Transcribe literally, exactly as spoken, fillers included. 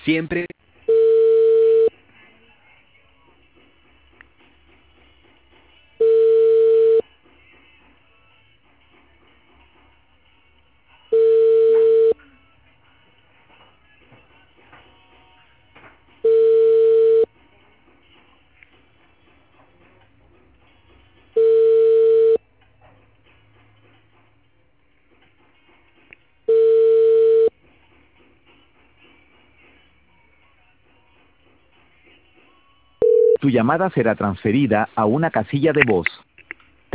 Siempre. Tu llamada será transferida a una casilla de voz.